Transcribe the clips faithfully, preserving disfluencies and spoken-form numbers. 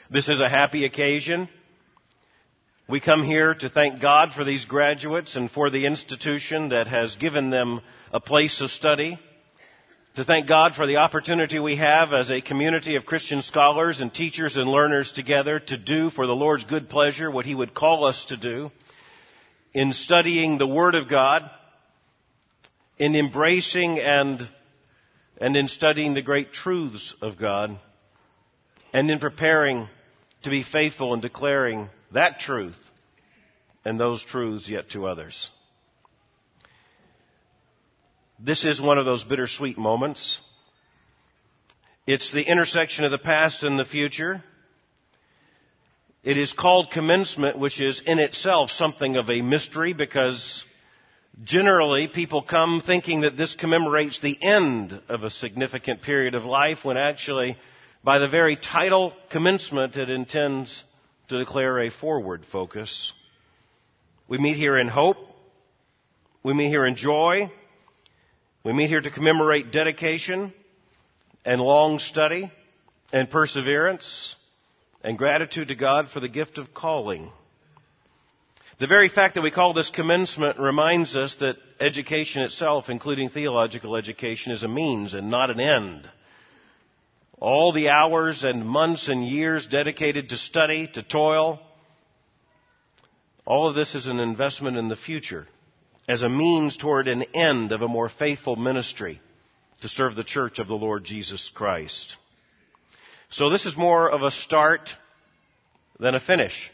This is a happy occasion. We come here to thank God for these graduates and for the institution that has given them a place of study. To thank God for the opportunity we have as a community of Christian scholars and teachers and learners together to do for the Lord's good pleasure what He would call us to do in studying the Word of God, in embracing and, and in studying the great truths of God, and in preparing to be faithful in declaring that truth and those truths yet to others. This is one of those bittersweet moments. It's the intersection of the past and the future. It is called commencement, which is in itself something of a mystery because generally people come thinking that this commemorates the end of a significant period of life when actually by the very title commencement it intends to declare a forward focus. We meet here in hope. We meet here in joy. We meet here to commemorate dedication and long study and perseverance and gratitude to God for the gift of calling. The very fact that we call this commencement reminds us that education itself, including theological education, is a means and not an end. All the hours and months and years dedicated to study, to toil, all of this is an investment in the future as a means toward an end of a more faithful ministry to serve the church of the Lord Jesus Christ. So this is more of a start than a finish.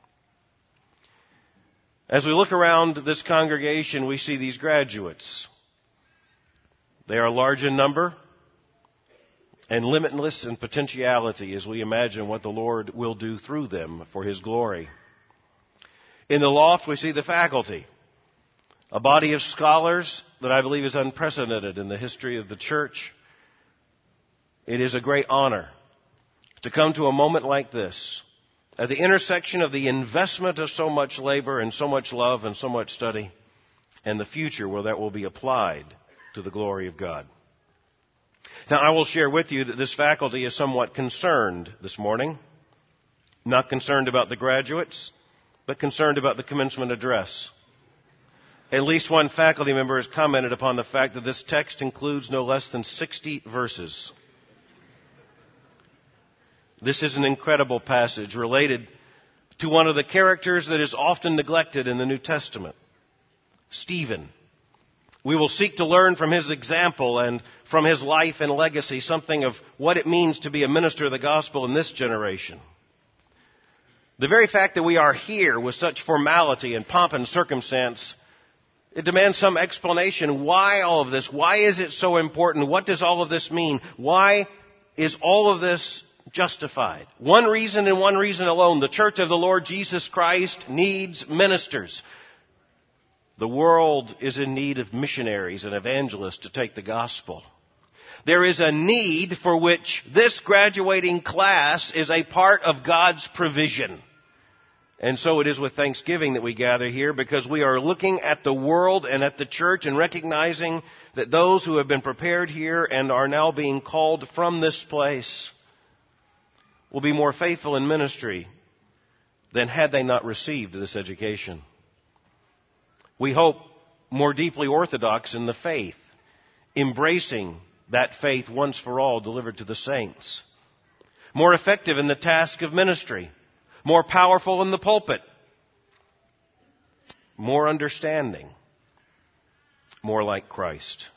As we look around this congregation, we see these graduates. They are large in number and limitless in potentiality as we imagine what the Lord will do through them for His glory. In the loft, we see the faculty, a body of scholars that I believe is unprecedented in the history of the church. It is a great honor to come to a moment like this, at the intersection of the investment of so much labor and so much love and so much study, and the future where that will be applied to the glory of God. Now, I will share with you that this faculty is somewhat concerned this morning. Not concerned about the graduates, but concerned about the commencement address. At least one faculty member has commented upon the fact that this text includes no less than sixty verses. This is an incredible passage related to one of the characters that is often neglected in the New Testament, Stephen. We will seek to learn from his example and from his life and legacy something of what it means to be a minister of the gospel in this generation. The very fact that we are here with such formality and pomp and circumstance, it demands some explanation. Why all of this? Why is it so important? What does all of this mean? Why is all of this justified? One reason and one reason alone. The church of the Lord Jesus Christ needs ministers. The world is in need of missionaries and evangelists to take the gospel. There is a need for which this graduating class is a part of God's provision. And so it is with thanksgiving that we gather here because we are looking at the world and at the church and recognizing that those who have been prepared here and are now being called from this place will be more faithful in ministry than had they not received this education. We hope more deeply orthodox in the faith, embracing that faith once for all delivered to the saints. More effective in the task of ministry. More powerful in the pulpit. More understanding. More like Christ.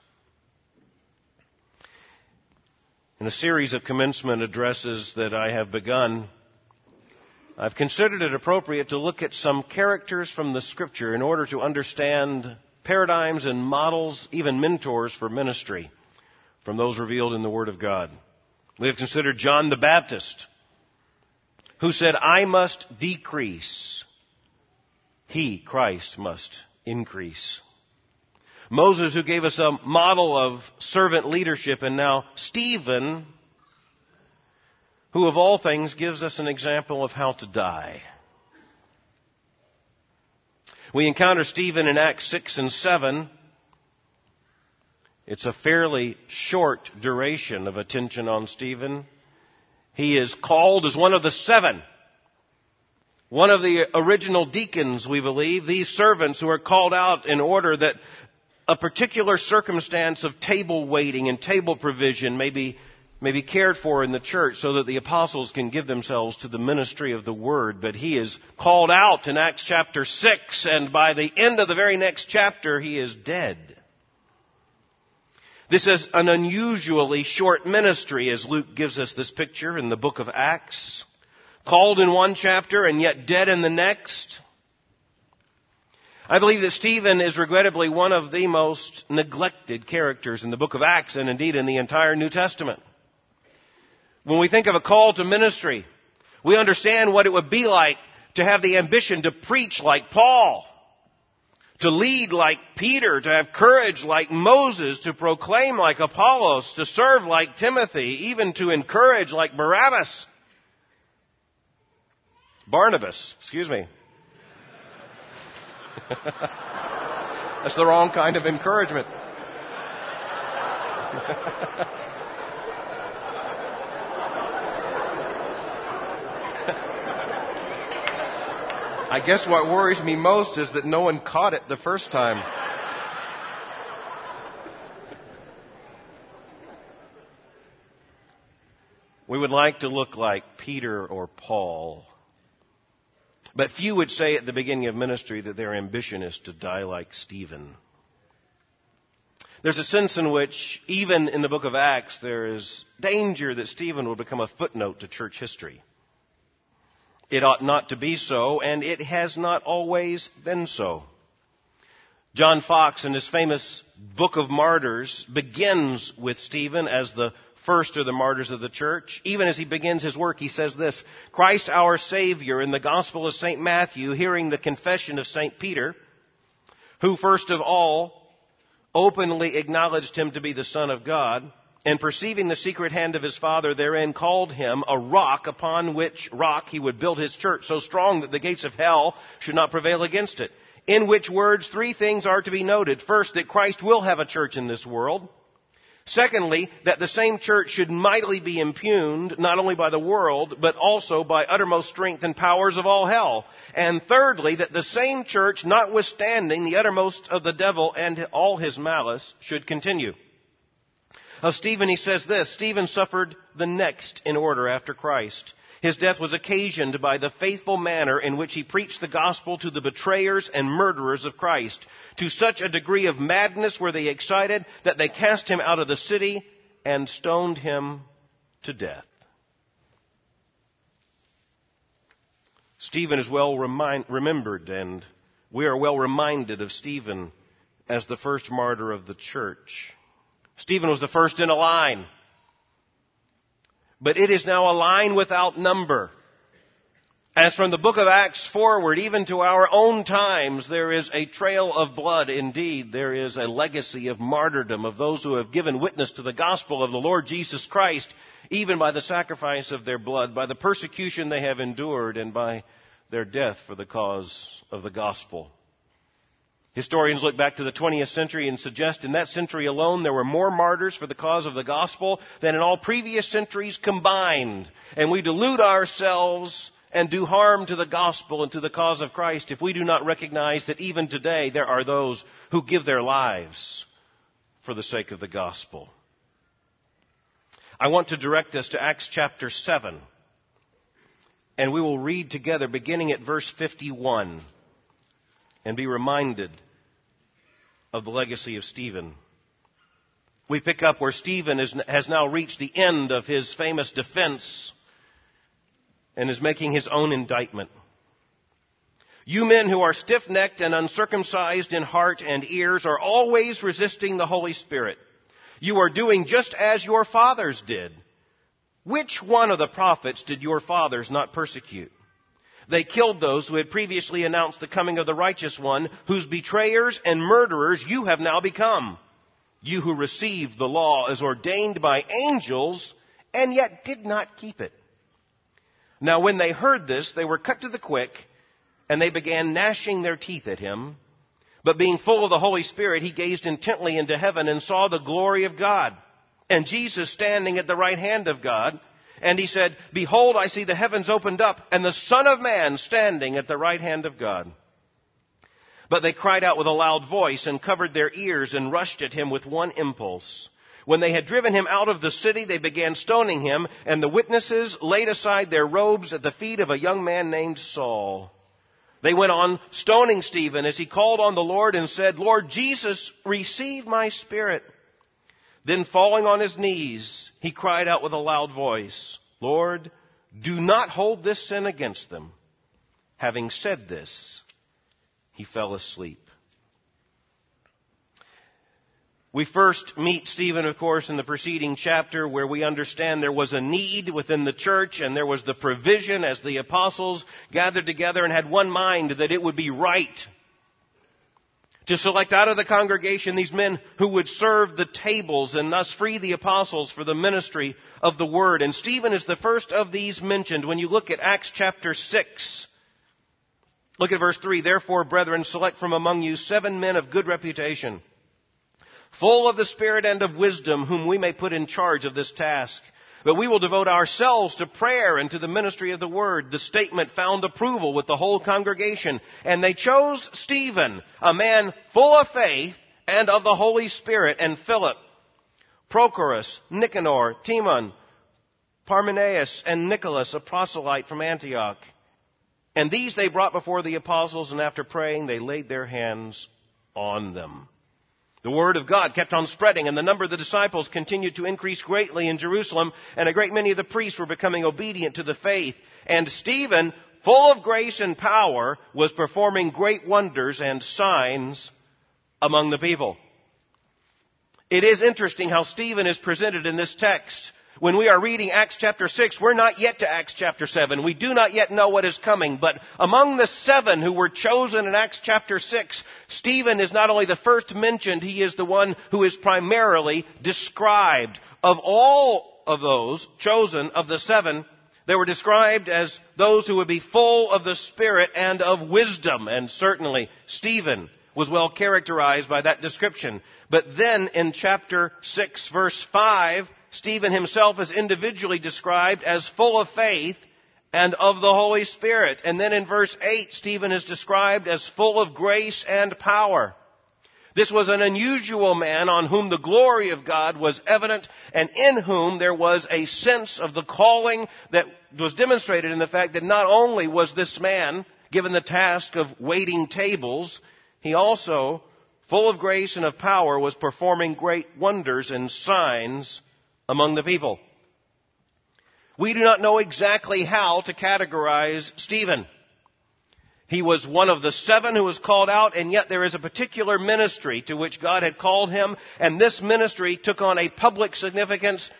In a series of commencement addresses that I have begun, I've considered it appropriate to look at some characters from the Scripture in order to understand paradigms and models, even mentors for ministry, from those revealed in the Word of God. We have considered John the Baptist, who said, I must decrease. He, Christ, must increase. Moses, who gave us a model of servant leadership, and now Stephen, who of all things gives us an example of how to die. We encounter Stephen in Acts six and seven. It's a fairly short duration of attention on Stephen. He is called as one of the seven. One of the original deacons, we believe, these servants who are called out in order that a particular circumstance of table waiting and table provision may be, may be cared for in the church so that the apostles can give themselves to the ministry of the word. But he is called out in Acts chapter six, and by the end of the very next chapter, he is dead. This is an unusually short ministry, as Luke gives us this picture in the book of Acts. Called in one chapter and yet dead in the next. I believe that Stephen is regrettably one of the most neglected characters in the book of Acts and indeed in the entire New Testament. When we think of a call to ministry, we understand what it would be like to have the ambition to preach like Paul, to lead like Peter, to have courage like Moses, to proclaim like Apollos, to serve like Timothy, even to encourage like Barabbas. Barnabas, excuse me. That's the wrong kind of encouragement. I guess what worries me most is that no one caught it the first time. We would like to look like Peter or Paul. But few would say at the beginning of ministry that their ambition is to die like Stephen. There's a sense in which, even in the book of Acts, there is danger that Stephen will become a footnote to church history. It ought not to be so, and it has not always been so. John Fox, in his famous Book of Martyrs, begins with Stephen as the first of the martyrs of the church. Even as he begins his work, he says this: Christ our Savior, in the Gospel of Saint Matthew, hearing the confession of Saint Peter, who first of all openly acknowledged him to be the Son of God, and perceiving the secret hand of his Father therein, called him a rock, upon which rock he would build his church, so strong that the gates of hell should not prevail against it. In which words three things are to be noted. First, that Christ will have a church in this world. Secondly, that the same church should mightily be impugned, not only by the world, but also by uttermost strength and powers of all hell. And thirdly, that the same church, notwithstanding the uttermost of the devil and all his malice, should continue. Of Stephen he says this: Stephen suffered the next in order after Christ. His death was occasioned by the faithful manner in which he preached the gospel to the betrayers and murderers of Christ. To such a degree of madness were they excited that they cast him out of the city and stoned him to death. Stephen is well remind, remembered, and we are well reminded of Stephen as the first martyr of the church. Stephen was the first in a line. But it is now a line without number. As from the book of Acts forward, even to our own times, there is a trail of blood indeed. There is a legacy of martyrdom of those who have given witness to the gospel of the Lord Jesus Christ, even by the sacrifice of their blood, by the persecution they have endured, and by their death for the cause of the gospel. Historians look back to the twentieth century and suggest in that century alone there were more martyrs for the cause of the gospel than in all previous centuries combined. And we delude ourselves and do harm to the gospel and to the cause of Christ if we do not recognize that even today there are those who give their lives for the sake of the gospel. I want to direct us to Acts chapter seven, and we will read together beginning at verse fifty-one. And be reminded of the legacy of Stephen. We pick up where Stephen is, has now reached the end of his famous defense and is making his own indictment. You men who are stiff-necked and uncircumcised in heart and ears are always resisting the Holy Spirit. You are doing just as your fathers did. Which one of the prophets did your fathers not persecute? They killed those who had previously announced the coming of the righteous one, whose betrayers and murderers you have now become. You who received the law as ordained by angels, and yet did not keep it. Now when they heard this, they were cut to the quick, and they began gnashing their teeth at him. But being full of the Holy Spirit, he gazed intently into heaven and saw the glory of God, and Jesus standing at the right hand of God. And he said, "Behold, I see the heavens opened up, and the Son of Man standing at the right hand of God." But they cried out with a loud voice and covered their ears and rushed at him with one impulse. When they had driven him out of the city, they began stoning him, and the witnesses laid aside their robes at the feet of a young man named Saul. They went on stoning Stephen as he called on the Lord and said, "Lord Jesus, receive my spirit." Then falling on his knees, he cried out with a loud voice, "Lord, do not hold this sin against them." Having said this, he fell asleep. We first meet Stephen, of course, in the preceding chapter where we understand there was a need within the church and there was the provision as the apostles gathered together and had one mind that it would be right to select out of the congregation these men who would serve the tables and thus free the apostles for the ministry of the word. And Stephen is the first of these mentioned when you look at Acts chapter six. Look at verse three. "Therefore, brethren, select from among you seven men of good reputation, full of the Spirit and of wisdom, whom we may put in charge of this task. But we will devote ourselves to prayer and to the ministry of the word." The statement found approval with the whole congregation. And they chose Stephen, a man full of faith and of the Holy Spirit, and Philip, Prochorus, Nicanor, Timon, Parmenas, and Nicholas, a proselyte from Antioch. And these they brought before the apostles, and after praying, they laid their hands on them. The word of God kept on spreading, and the number of the disciples continued to increase greatly in Jerusalem, and a great many of the priests were becoming obedient to the faith. And Stephen, full of grace and power, was performing great wonders and signs among the people. It is interesting how Stephen is presented in this text. When we are reading Acts chapter six, we're not yet to Acts chapter seven. We do not yet know what is coming. But among the seven who were chosen in Acts chapter six, Stephen is not only the first mentioned, he is the one who is primarily described. Of all of those chosen, of the seven, they were described as those who would be full of the Spirit and of wisdom. And certainly Stephen was well characterized by that description. But then in chapter six, verse five, Stephen himself is individually described as full of faith and of the Holy Spirit. And then in verse eight, Stephen is described as full of grace and power. This was an unusual man on whom the glory of God was evident, and in whom there was a sense of the calling that was demonstrated in the fact that not only was this man given the task of waiting tables, he also, full of grace and of power, was performing great wonders and signs among the people. We do not know exactly how to categorize Stephen. He was one of the seven who was called out, and yet there is a particular ministry to which God had called him, and this ministry took on a public significance,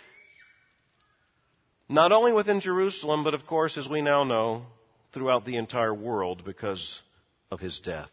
not only within Jerusalem, but of course, as we now know, throughout the entire world because of his death.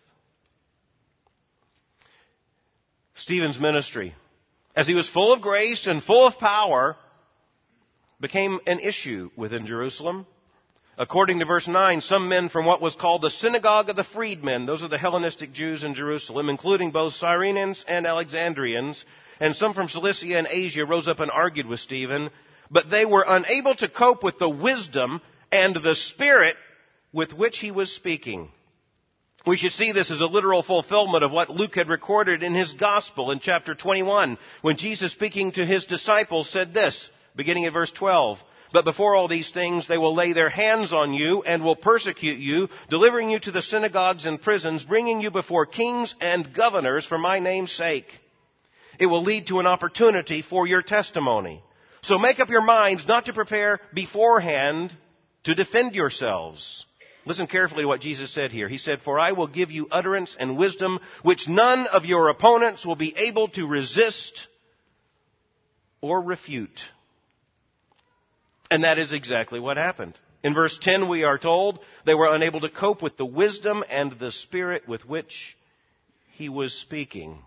Stephen's ministry, as he was full of grace and full of power, became an issue within Jerusalem. According to verse nine, some men from what was called the synagogue of the freedmen, those are the Hellenistic Jews in Jerusalem, including both Cyrenians and Alexandrians, and some from Cilicia and Asia, rose up and argued with Stephen, but they were unable to cope with the wisdom and the spirit with which he was speaking. We should see this as a literal fulfillment of what Luke had recorded in his gospel in chapter twenty-one, when Jesus, speaking to his disciples, said this, beginning at verse twelve, "But before all these things they will lay their hands on you and will persecute you, delivering you to the synagogues and prisons, bringing you before kings and governors for my name's sake. It will lead to an opportunity for your testimony. So make up your minds not to prepare beforehand to defend yourselves." Listen carefully to what Jesus said here. He said, "For I will give you utterance and wisdom, which none of your opponents will be able to resist or refute." And that is exactly what happened. In verse ten, we are told they were unable to cope with the wisdom and the spirit with which he was speaking.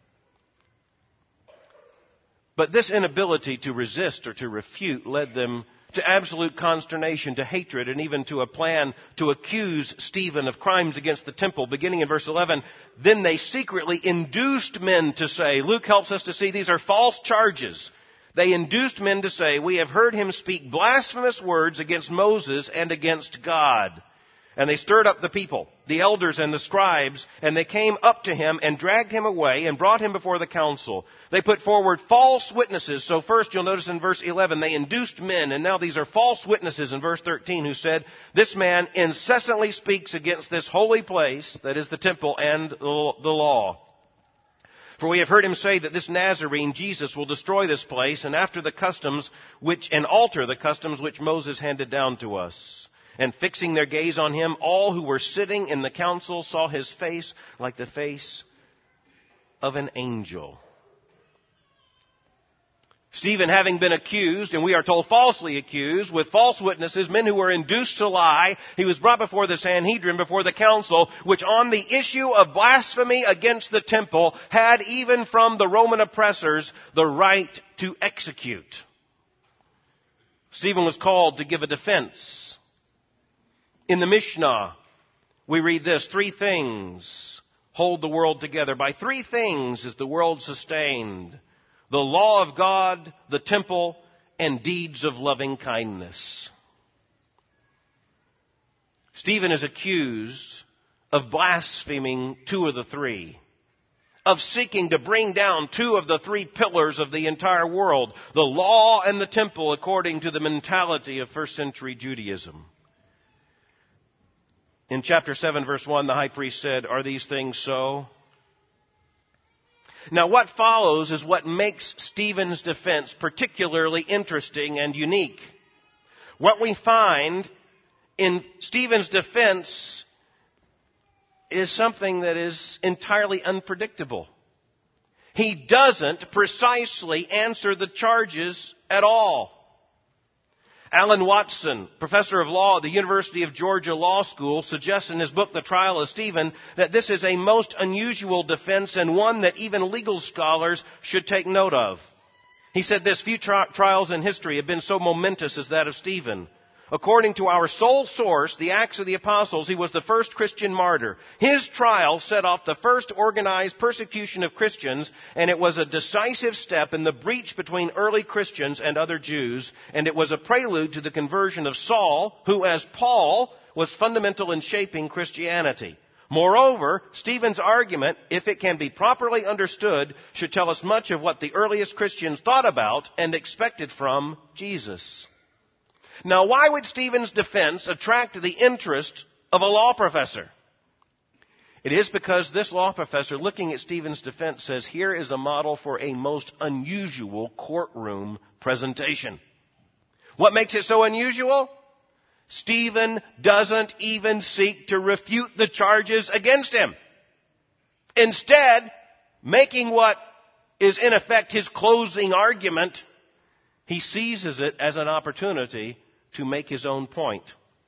But this inability to resist or to refute led them to absolute consternation, to hatred, and even to a plan to accuse Stephen of crimes against the temple. Beginning in verse eleven, "Then they secretly induced men to say," Luke helps us to see these are false charges. They induced men to say, "We have heard him speak blasphemous words against Moses and against God." And they stirred up the people, the elders and the scribes, and they came up to him and dragged him away and brought him before the council. They put forward false witnesses. So first you'll notice in verse eleven, they induced men, and now these are false witnesses in verse thirteen, who said, "This man incessantly speaks against this holy place," that is the temple, "and the law. For we have heard him say that this Nazarene, Jesus, will destroy this place, and after the customs which, and alter the customs which Moses handed down to us." And fixing their gaze on him, all who were sitting in the council saw his face like the face of an angel. Stephen, having been accused, and we are told falsely accused, with false witnesses, men who were induced to lie, he was brought before the Sanhedrin, before the council, which on the issue of blasphemy against the temple had, even from the Roman oppressors, the right to execute. Stephen was called to give a defense. In the Mishnah, we read this: three things hold the world together. By three things is the world sustained: the law of God, the temple, and deeds of loving kindness. Stephen is accused of blaspheming two of the three, of seeking to bring down two of the three pillars of the entire world, the law and the temple, according to the mentality of first century Judaism. In chapter seven, verse one, the high priest said, "Are these things so?" Now, what follows is what makes Stephen's defense particularly interesting and unique. What we find in Stephen's defense is something that is entirely unpredictable. He doesn't precisely answer the charges at all. Alan Watson, professor of law at the University of Georgia Law School, suggests in his book, The Trial of Stephen, that this is a most unusual defense and one that even legal scholars should take note of. He said this: "Few tri- trials in history have been so momentous as that of Stephen. According to our sole source, the Acts of the Apostles, he was the first Christian martyr. His trial set off the first organized persecution of Christians, and it was a decisive step in the breach between early Christians and other Jews, and it was a prelude to the conversion of Saul, who, as Paul, was fundamental in shaping Christianity. Moreover, Stephen's argument, if it can be properly understood, should tell us much of what the earliest Christians thought about and expected from Jesus." Now, why would Stephen's defense attract the interest of a law professor? It is because this law professor, looking at Stephen's defense, says, here is a model for a most unusual courtroom presentation. What makes it so unusual? Stephen doesn't even seek to refute the charges against him. Instead, making what is in effect his closing argument, he seizes it as an opportunity to make his own point.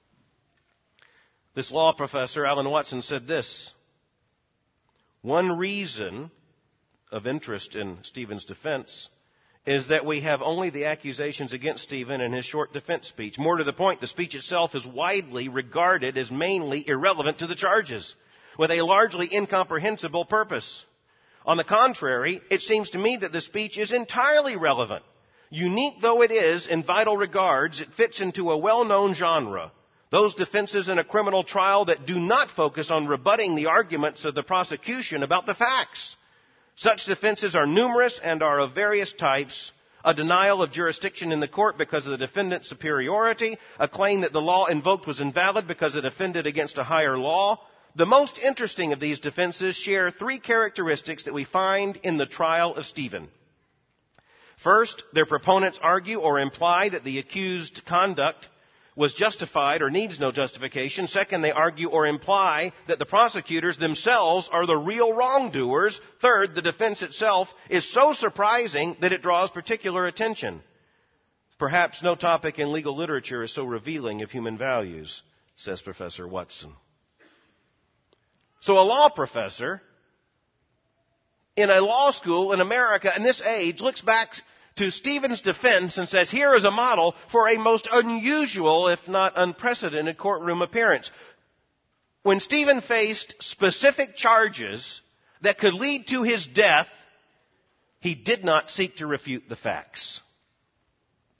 This law professor, Alan Watson, said this: "One reason of interest in Stephen's defense is that we have only the accusations against Stephen in his short defense speech. More to the point, the speech itself is widely regarded as mainly irrelevant to the charges, with a largely incomprehensible purpose. On the contrary, it seems to me that the speech is entirely relevant. Unique though it is in vital regards, it fits into a well-known genre. Those defenses in a criminal trial that do not focus on rebutting the arguments of the prosecution about the facts. Such defenses are numerous and are of various types: a denial of jurisdiction in the court because of the defendant's superiority, a claim that the law invoked was invalid because it offended against a higher law. The most interesting of these defenses share three characteristics that we find in the trial of Stephen. First, their proponents argue or imply that the accused's conduct was justified or needs no justification. Second, they argue or imply that the prosecutors themselves are the real wrongdoers. Third, the defense itself is so surprising that it draws particular attention. Perhaps no topic in legal literature is so revealing of human values," says Professor Watson. So a law professor in a law school in America in this age looks back to Stephen's defense and says, here is a model for a most unusual, if not unprecedented, courtroom appearance. When Stephen faced specific charges that could lead to his death, he did not seek to refute the facts.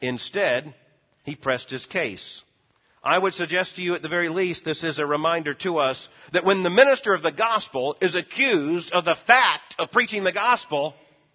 Instead, he pressed his case. I would suggest to you at the very least this is a reminder to us that when the minister of the gospel is accused of the fact of preaching the gospel,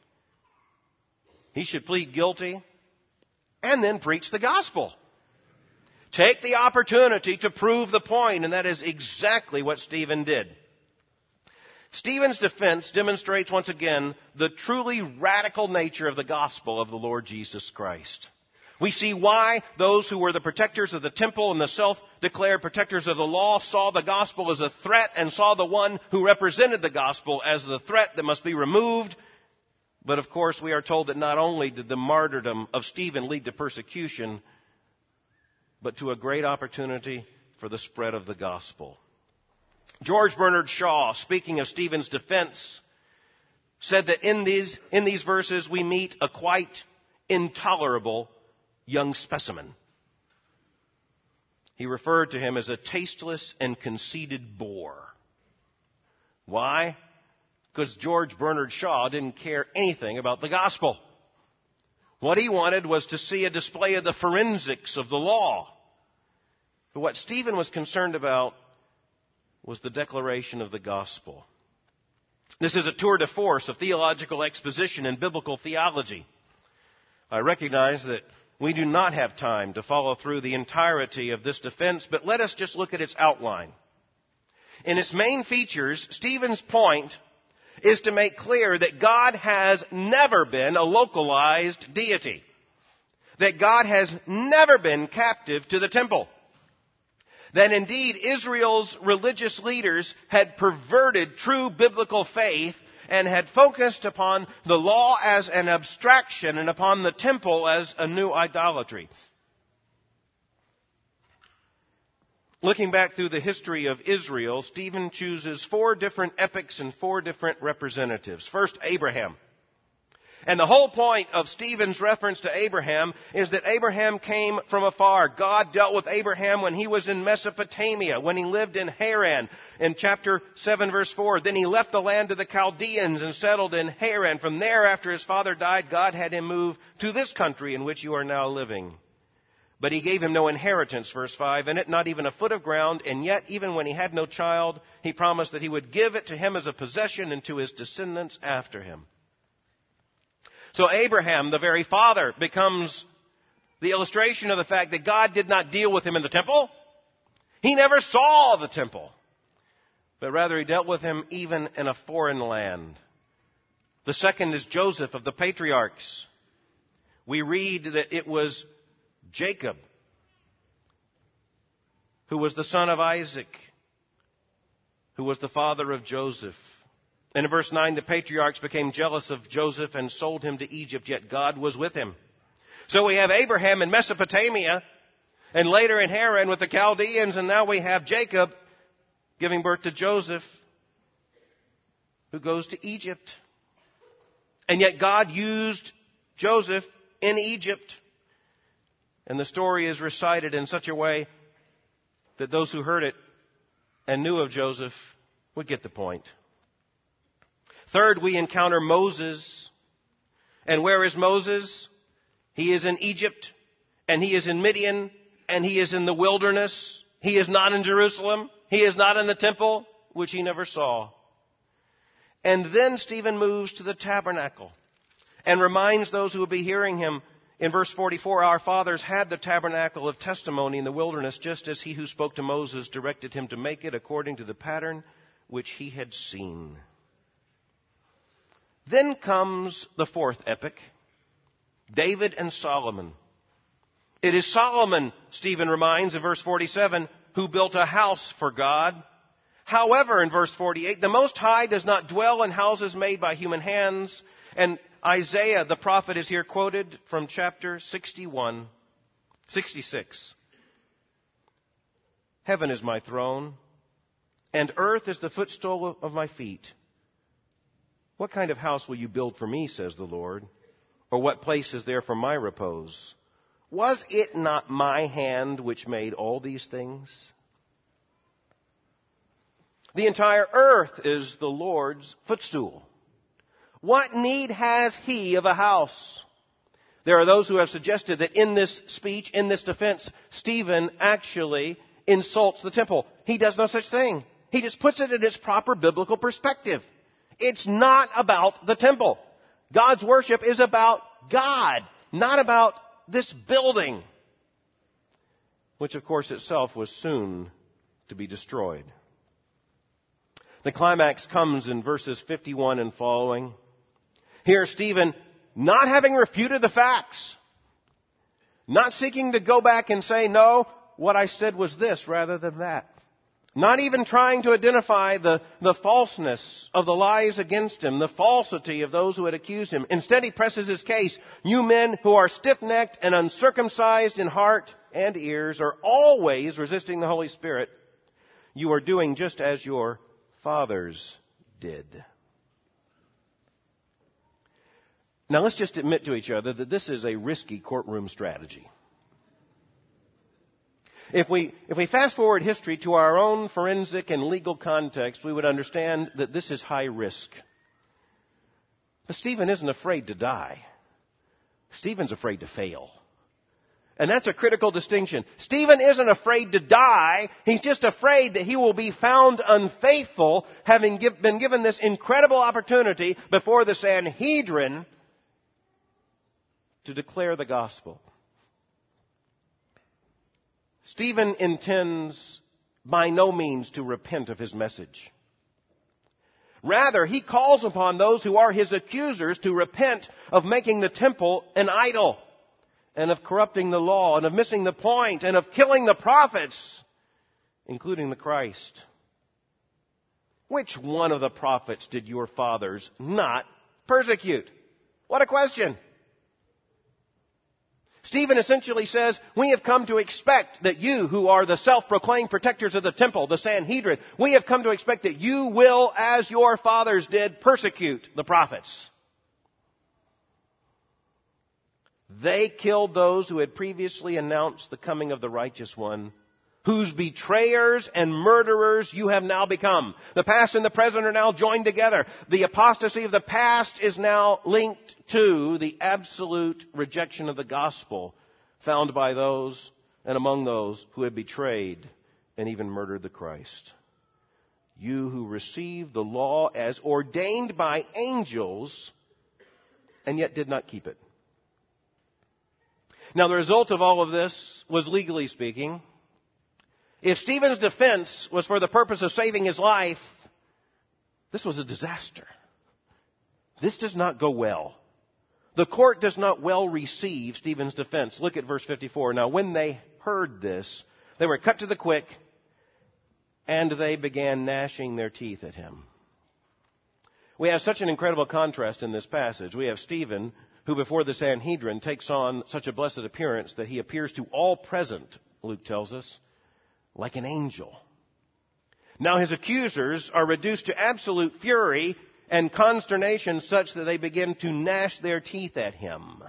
he should plead guilty and then preach the gospel. Take the opportunity to prove the point, and that is exactly what Stephen did. Stephen's defense demonstrates once again the truly radical nature of the gospel of the Lord Jesus Christ. We see why those who were the protectors of the temple and the self-declared protectors of the law saw the gospel as a threat and saw the one who represented the gospel as the threat that must be removed. But of course, we are told that not only did the martyrdom of Stephen lead to persecution, but to a great opportunity for the spread of the gospel. George Bernard Shaw, speaking of Stephen's defense, said that in these, in these verses we meet a quite intolerable young specimen. He referred to him as a tasteless and conceited bore. Why? Because George Bernard Shaw didn't care anything about the gospel. What he wanted was to see a display of the forensics of the law. But what Stephen was concerned about was the declaration of the gospel. This is a tour de force of theological exposition and biblical theology. I recognize that we do not have time to follow through the entirety of this defense, but let us just look at its outline. In its main features, Stephen's point is to make clear that God has never been a localized deity. That God has never been captive to the temple. That indeed Israel's religious leaders had perverted true biblical faith and had focused upon the law as an abstraction and upon the temple as a new idolatry. Looking back through the history of Israel, Stephen chooses four different epics and four different representatives. First, Abraham. And the whole point of Stephen's reference to Abraham is that Abraham came from afar. God dealt with Abraham when he was in Mesopotamia, when he lived in Haran. In chapter seven, verse four, then he left the land of the Chaldeans and settled in Haran. From there, after his father died, God had him move to this country in which you are now living. But he gave him no inheritance, verse five, in it not even a foot of ground, and yet even when he had no child, he promised that he would give it to him as a possession and to his descendants after him. So Abraham, the very father, becomes the illustration of the fact that God did not deal with him in the temple. He never saw the temple, but rather he dealt with him even in a foreign land. The second is Joseph of the patriarchs. We read that it was Jacob, who was the son of Isaac, who was the father of Joseph. And in verse nine, the patriarchs became jealous of Joseph and sold him to Egypt, yet God was with him. So we have Abraham in Mesopotamia, and later in Haran with the Chaldeans, and now we have Jacob giving birth to Joseph, who goes to Egypt. And yet God used Joseph in Egypt. And the story is recited in such a way that those who heard it and knew of Joseph would get the point. Third, we encounter Moses. And where is Moses? He is in Egypt, and he is in Midian, and he is in the wilderness. He is not in Jerusalem. He is not in the temple, which he never saw. And then Stephen moves to the tabernacle and reminds those who will be hearing him in verse forty-four, our fathers had the tabernacle of testimony in the wilderness, just as he who spoke to Moses directed him to make it according to the pattern which he had seen. Then comes the fourth epic, David and Solomon. It is Solomon, Stephen reminds in verse forty-seven, who built a house for God. However, in verse forty-eight, the Most High does not dwell in houses made by human hands. And Isaiah, the prophet, is here quoted from chapter sixty-one, sixty-six. Heaven is my throne, and earth is the footstool of my feet. What kind of house will you build for me, says the Lord? Or what place is there for my repose? Was it not my hand which made all these things? The entire earth is the Lord's footstool. What need has he of a house? There are those who have suggested that in this speech, in this defense, Stephen actually insults the temple. He does no such thing. He just puts it in its proper biblical perspective. It's not about the temple. God's worship is about God, not about this building, which of course itself was soon to be destroyed. The climax comes in verses fifty-one and following. Here Stephen, not having refuted the facts, not seeking to go back and say, no, what I said was this rather than that. Not even trying to identify the, the falseness of the lies against him, the falsity of those who had accused him. Instead, he presses his case. You men who are stiff-necked and uncircumcised in heart and ears are always resisting the Holy Spirit. You are doing just as your fathers did. Now, let's just admit to each other that this is a risky courtroom strategy. If we, if we fast forward history to our own forensic and legal context, we would understand that this is high risk. But Stephen isn't afraid to die. Stephen's afraid to fail. And that's a critical distinction. Stephen isn't afraid to die. He's just afraid that he will be found unfaithful, having give, been given this incredible opportunity before the Sanhedrin to declare the gospel. Stephen intends by no means to repent of his message. Rather, he calls upon those who are his accusers to repent of making the temple an idol, and of corrupting the law, and of missing the point, and of killing the prophets, including the Christ. Which one of the prophets did your fathers not persecute? What a question! Stephen essentially says, we have come to expect that you, who are the self-proclaimed protectors of the temple, the Sanhedrin, we have come to expect that you will, as your fathers did, persecute the prophets. They killed those who had previously announced the coming of the righteous one, whose betrayers and murderers you have now become. The past and the present are now joined together. The apostasy of the past is now linked to the absolute rejection of the gospel found by those and among those who had betrayed and even murdered the Christ. You who received the law as ordained by angels and yet did not keep it. Now, the result of all of this was, legally speaking, if Stephen's defense was for the purpose of saving his life, this was a disaster. This does not go well. The court does not well receive Stephen's defense. Look at verse fifty-four. Now, when they heard this, they were cut to the quick, and they began gnashing their teeth at him. We have such an incredible contrast in this passage. We have Stephen, who before the Sanhedrin takes on such a blessed appearance that he appears to all present, Luke tells us, like an angel. Now his accusers are reduced to absolute fury and consternation such that they begin to gnash their teeth at him.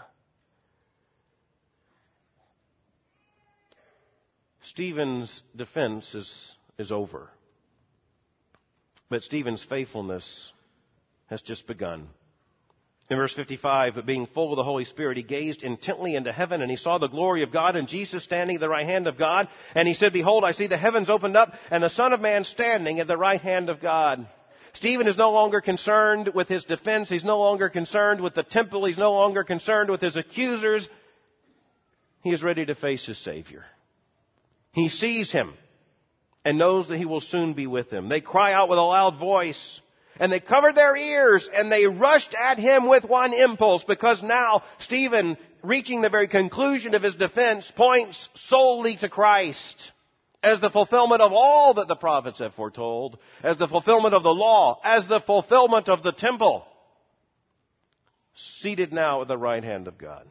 Stephen's defense is, is over. But Stephen's faithfulness has just begun. In verse fifty-five, but being full of the Holy Spirit, he gazed intently into heaven, and he saw the glory of God and Jesus standing at the right hand of God. And he said, behold, I see the heavens opened up, and the Son of Man standing at the right hand of God. Stephen is no longer concerned with his defense. He's no longer concerned with the temple. He's no longer concerned with his accusers. He is ready to face his Savior. He sees him and knows that he will soon be with him. They cry out with a loud voice, and they covered their ears, and they rushed at him with one impulse, because now Stephen, reaching the very conclusion of his defense, points solely to Christ as the fulfillment of all that the prophets have foretold, as the fulfillment of the law, as the fulfillment of the temple, seated now at the right hand of God.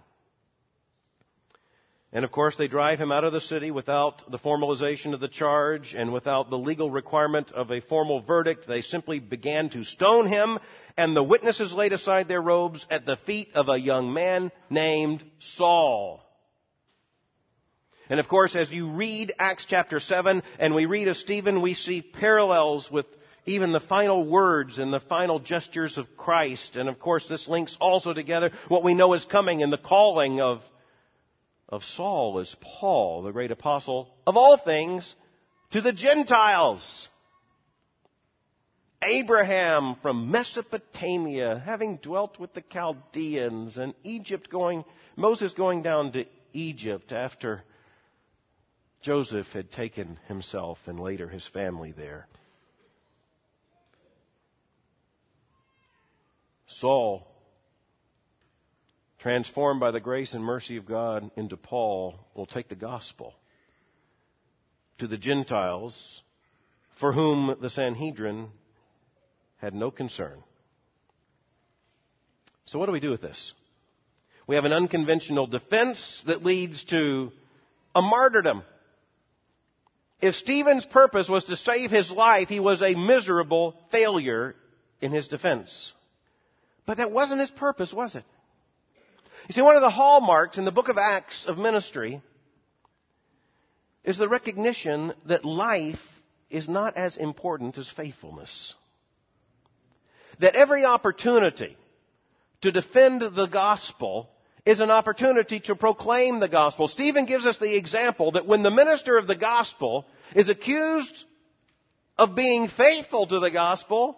And of course, they drive him out of the city without the formalization of the charge and without the legal requirement of a formal verdict. They simply began to stone him, and the witnesses laid aside their robes at the feet of a young man named Saul. And of course, as you read Acts chapter seven and we read of Stephen, we see parallels with even the final words and the final gestures of Christ. And of course, this links also together what we know is coming in the calling of, of Saul as Paul, the great apostle of all things, to the Gentiles. Abraham from Mesopotamia, having dwelt with the Chaldeans, and Egypt going, Moses going down to Egypt after Joseph had taken himself and later his family there. Saul, transformed by the grace and mercy of God into Paul, will take the gospel to the Gentiles for whom the Sanhedrin had no concern. So what do we do with this? We have an unconventional defense that leads to a martyrdom. If Stephen's purpose was to save his life, he was a miserable failure in his defense. But that wasn't his purpose, was it? You see, one of the hallmarks in the book of Acts of ministry is the recognition that life is not as important as faithfulness. That every opportunity to defend the gospel is an opportunity to proclaim the gospel. Stephen gives us the example that when the minister of the gospel is accused of being faithful to the gospel,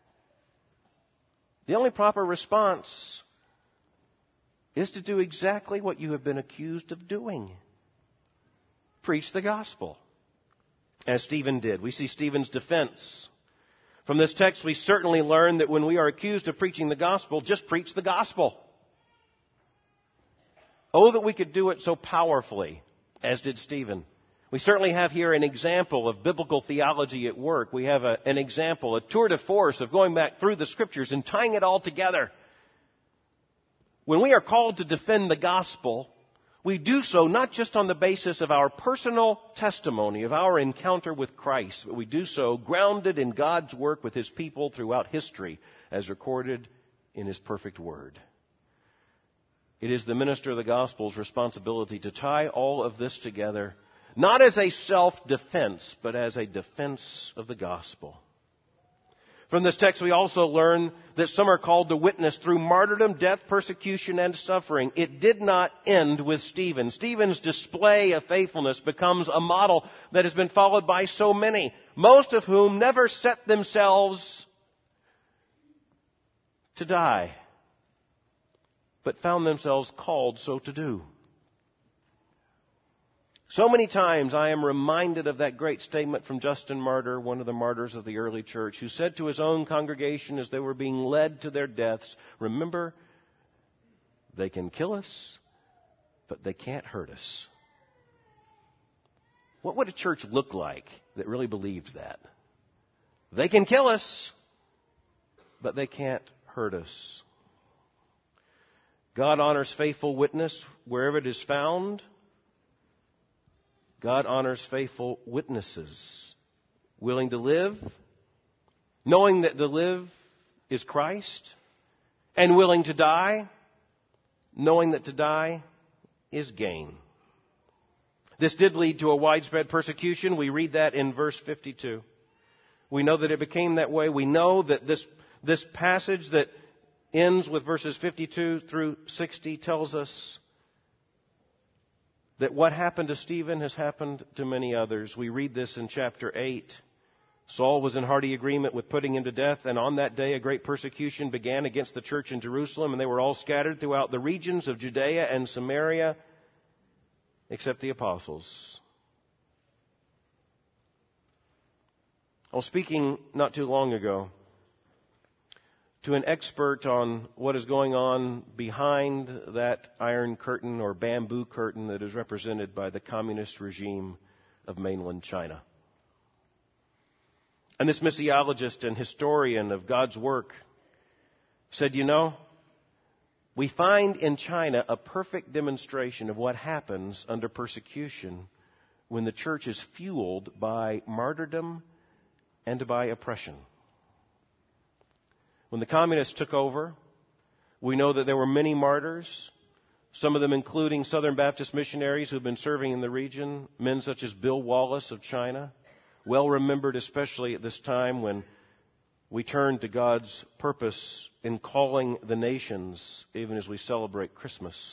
the only proper response is to do exactly what you have been accused of doing. Preach the gospel, as Stephen did. We see Stephen's defense. From this text, we certainly learn that when we are accused of preaching the gospel, just preach the gospel. Oh, that we could do it so powerfully, as did Stephen. We certainly have here an example of biblical theology at work. We have a, an example, a tour de force of going back through the Scriptures and tying it all together. When we are called to defend the gospel, we do so not just on the basis of our personal testimony, of our encounter with Christ, but we do so grounded in God's work with His people throughout history, as recorded in His perfect Word. It is the minister of the gospel's responsibility to tie all of this together, not as a self-defense, but as a defense of the gospel. From this text, we also learn that some are called to witness through martyrdom, death, persecution, and suffering. It did not end with Stephen. Stephen's display of faithfulness becomes a model that has been followed by so many, most of whom never set themselves to die, but found themselves called so to do. So many times I am reminded of that great statement from Justin Martyr, one of the martyrs of the early church, who said to his own congregation as they were being led to their deaths, remember, they can kill us, but they can't hurt us. What would a church look like that really believed that? They can kill us, but they can't hurt us. God honors faithful witness wherever it is found. God honors faithful witnesses, willing to live, knowing that to live is Christ, and willing to die, knowing that to die is gain. This did lead to a widespread persecution. We read that in verse fifty-two. We know that it became that way. We know that this, this passage that ends with verses fifty-two through sixty tells us that what happened to Stephen has happened to many others. We read this in chapter eight. Saul was in hearty agreement with putting him to death, and on that day a great persecution began against the church in Jerusalem, and they were all scattered throughout the regions of Judea and Samaria, except the apostles. I was speaking not too long ago to an expert on what is going on behind that iron curtain or bamboo curtain that is represented by the communist regime of mainland China. And this missiologist and historian of God's work said, you know, we find in China a perfect demonstration of what happens under persecution when the church is fueled by martyrdom and by oppression. When the communists took over, we know that there were many martyrs, some of them including Southern Baptist missionaries who have been serving in the region, men such as Bill Wallace of China, well remembered especially at this time when we turn to God's purpose in calling the nations even as we celebrate Christmas.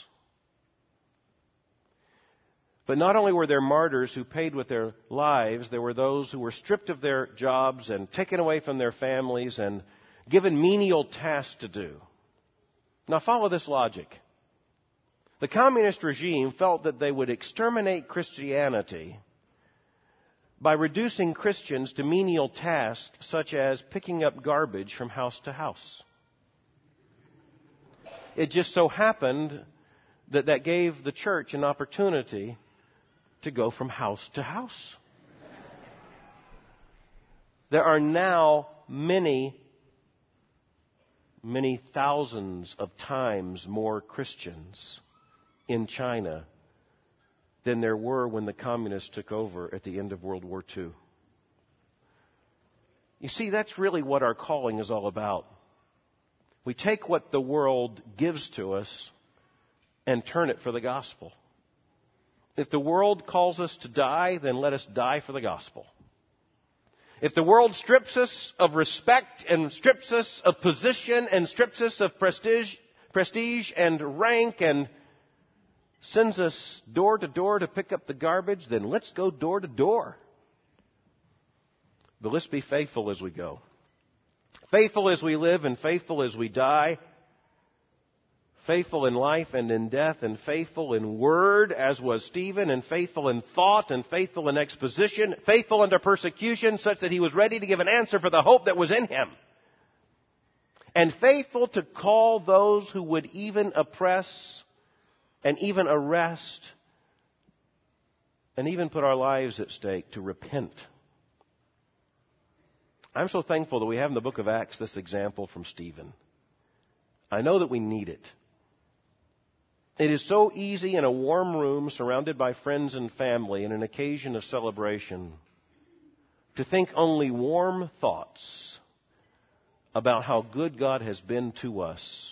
But not only were there martyrs who paid with their lives, there were those who were stripped of their jobs and taken away from their families and given menial tasks to do. Now follow this logic. The communist regime felt that they would exterminate Christianity by reducing Christians to menial tasks such as picking up garbage from house to house. It just so happened that that gave the church an opportunity to go from house to house. There are now many, many thousands of times more Christians in China than there were when the communists took over at the end of World War Two. You see, that's really what our calling is all about. We take what the world gives to us and turn it for the gospel. If the world calls us to die, then let us die for the gospel. If the world strips us of respect and strips us of position and strips us of prestige, prestige and rank and sends us door to door to pick up the garbage, then let's go door to door. But let's be faithful as we go. Faithful as we live and faithful as we die. Faithful in life and in death, and faithful in word, as was Stephen, and faithful in thought, and faithful in exposition, faithful under persecution, such that he was ready to give an answer for the hope that was in him. And faithful to call those who would even oppress and even arrest and even put our lives at stake to repent. I'm so thankful that we have in the book of Acts this example from Stephen. I know that we need it. It is so easy in a warm room surrounded by friends and family in an occasion of celebration to think only warm thoughts about how good God has been to us.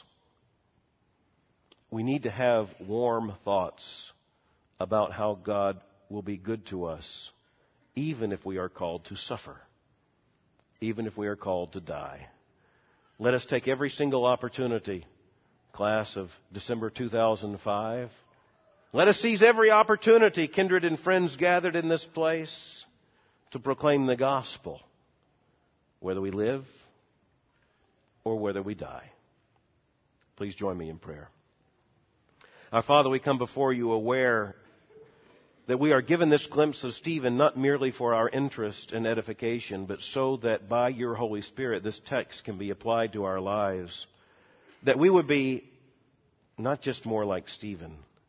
We need to have warm thoughts about how God will be good to us, even if we are called to suffer, even if we are called to die. Let us take every single opportunity, class of December two thousand five. Let us seize every opportunity, kindred and friends gathered in this place, to proclaim the gospel, whether we live or whether we die. Please join me in prayer. Our Father, we come before you aware that we are given this glimpse of Stephen not merely for our interest and edification, but so that by your Holy Spirit this text can be applied to our lives. That we would be not just more like Stephen,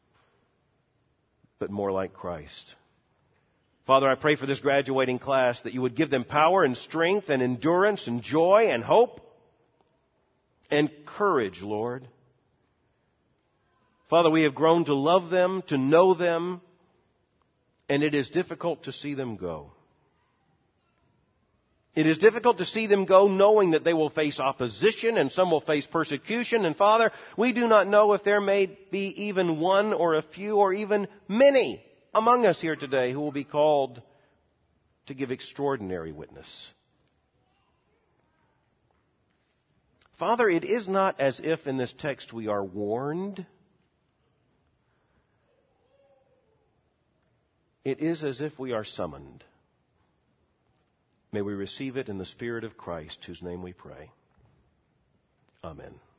but more like Christ. Father, I pray for this graduating class that you would give them power and strength and endurance and joy and hope and courage, Lord. Father, we have grown to love them, to know them, and it is difficult to see them go. It is difficult to see them go knowing that they will face opposition and some will face persecution. And Father, we do not know if there may be even one or a few or even many among us here today who will be called to give extraordinary witness. Father, it is not as if in this text we are warned. It is as if we are summoned. May we receive it in the Spirit of Christ, whose name we pray. Amen.